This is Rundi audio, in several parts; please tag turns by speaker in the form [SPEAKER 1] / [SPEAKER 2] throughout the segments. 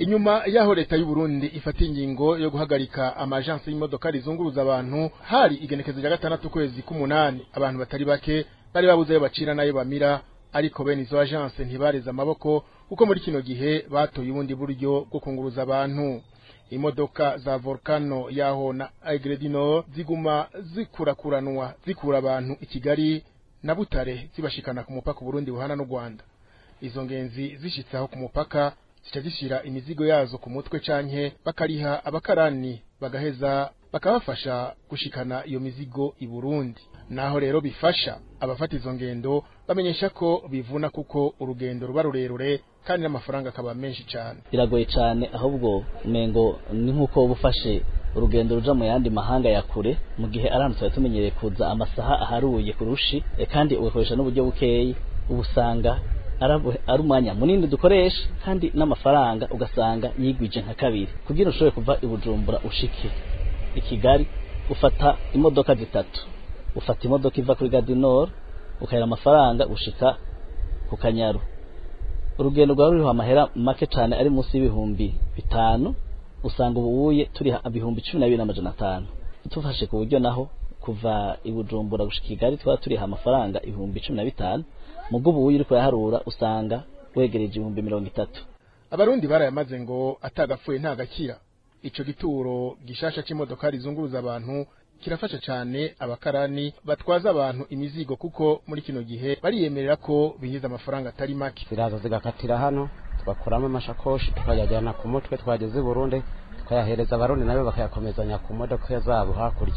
[SPEAKER 1] Inyuma yaho leta y'u Burundi ifata ingingo yo guhagarika amajansi y'imodoka rizunguruza abantu hari igenekezo rya 6 kwezi k'umunani abantu batari bake bari babuze ayo bacira nayo bamira ariko bene izo agence ntibareza amaboko kuko muri kino gihe batoye ubundi buryo bwo kunguruza abantu. Imodoka za Volcano yaho na Agredino ziguma zikurakuranwa zikura abantu i Kigali na Butare zibashikana ku mupaka Burundi buhana n'u Rwanda. Izo ngenzi zishitsaho ku mupaka zica zishira imizigo yazo ku mutwe canke bakariha abakarani bagaheza bakabafasha gushikana iyo mizigo i Burundi. Naho rero bifasha abafata izo ngendo bamenyesha ko bivuna kuko urugendo ruba rurerure kandi n'amafaranga akaba menshi cyane.
[SPEAKER 2] Biragoye cyane ahubwo umengo ni nkuko ubufashe urugendo ruja mu yandi mahanga ya kure mu gihe aramutse tumenyereye kuza amasaha aharuye kurushi kandi ugakoresha n'uburyo bukeyi ubusanga ari umwanya munini dukoresha kandi n'amafaranga ugasanga yigwije nka kabiri kugira ushobore kuva i Bujumbura ushike i Kigali ufata imodoka zitatu ufata imodoka iva kuri Gare du Nord ukahera amafaranga ushika ku Kanyaru urugendo rwa ruriho amahera make cyane ari munsi y'ibihumbi 5 usanga ubuye turi ibihumbi 12,500 tufashe ku buryo naho kuva i Bujumbura gushika Kigali twa turi amafaranga ibihumbi 15 mugo ubuye uri kuyaharura usanga wegereje ibihumbi 30.
[SPEAKER 1] Abarundi barayamaze ngo atagapfuye nta gakira. Ico gituro gishasha c'imodoka rizunguruza abantu kirafasha cyane abakarani batwaza abantu imizigo kuko muri kino gihe bariyemerera ko binyiza amafaranga atari make.
[SPEAKER 3] Ziraza zigakatira hano tugakuramo amashakoshi tukayajyana ku mutwe twageze i Burundi tukayahereza abarundi nabo bakayakomezanya ku modoka zabo hakurya.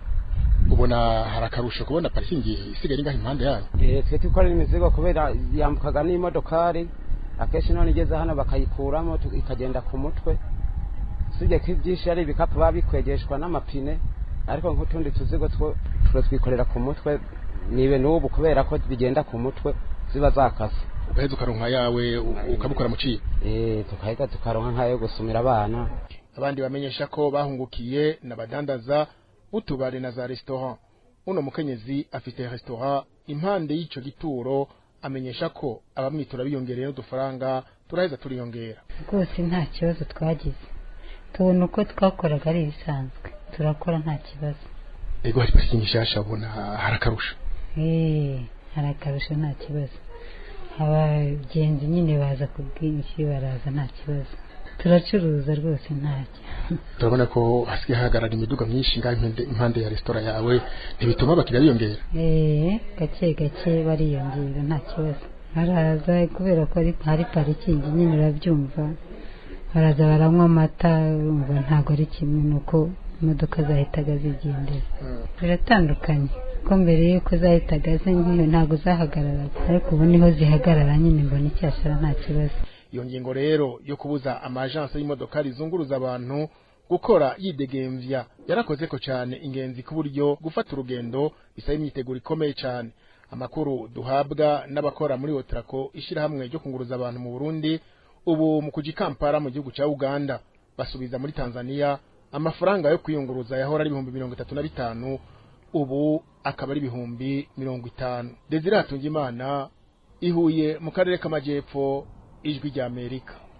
[SPEAKER 1] Ubona harakarusho kubona parkingi isigaye ngaho impande yayo.
[SPEAKER 3] Twe tukorera imizigo kubera yambukaga n'imodokari akeshi none igeze hano bakayikuramo ikagenda ku mutwe. Sije kibyinshi ari ibikapu babikwegeshwa n'amapine ariko nk'utundi tuzigo twikorera ku mutwe nibe n'ubu kubera ko bigenda ku mutwe ziba zakase
[SPEAKER 1] ugaheza ukaronka yawe ukabukora mu ciye
[SPEAKER 3] tukahita tukaronka nkayo gusumira abana.
[SPEAKER 1] Abandi bamenyesha ko bahungukiye n'abadandaza utubare na za restaurant. Uno mukenyezi afite restaurant impande y'ico gituro amenyesha ko abamwitura biyongereye n'udufaranga turaheza turiyongera.
[SPEAKER 4] Rwose nta kibazo twagize tubona uko twakoraga ari bisanzwe turakora nta kibazo.
[SPEAKER 1] Ego hari parking shasha abona harakarusha.
[SPEAKER 4] Harakarusha nta kibazo. Abagenzi nyine baza kubwinshi baraza nta kibazo. Turacuruza rwose ntacyo.
[SPEAKER 1] Turabona ko hasigaye hagarara imiduga myinshi ngaho impande ya restaurant yawe ntibituma abakiriya biyongera.
[SPEAKER 4] Gake gake bariyongera nta kibazo. Baraza kubera ko ari parikingi nyine urabyumva. Baraza baranywa amata umva ntago ari kimwe nuko imodoka zahitaga zigendera. Biratandukanye ko mbere yuko zahitaga nk'iyo ntago zahagarara ariko ubu niho zihagarara nyine mbona icyashara nta kibazo.
[SPEAKER 1] Iyo ngingo rero yo kubuza amajansi y'imodoka rizunguruza abantu gukora yidegemvya yarakoze ko cyane ingenzi ku buryo gufata urugendo bisaba imyiteguro ikomeye cyane. Amakuru duhabwa n'abakora muri Otrako ishira hamwe ryo kunguruza abantu mu Burundi ubu mu kujikampara mu gihugu cya Uganda basubiza muri Tanzania amafaranga yo kwiyunguruza yahora ari 35,000 ubu akaba ari 50,000. Desire Hatungimana ihuye mu karere k'amajyepfo ijwi rya Amerika.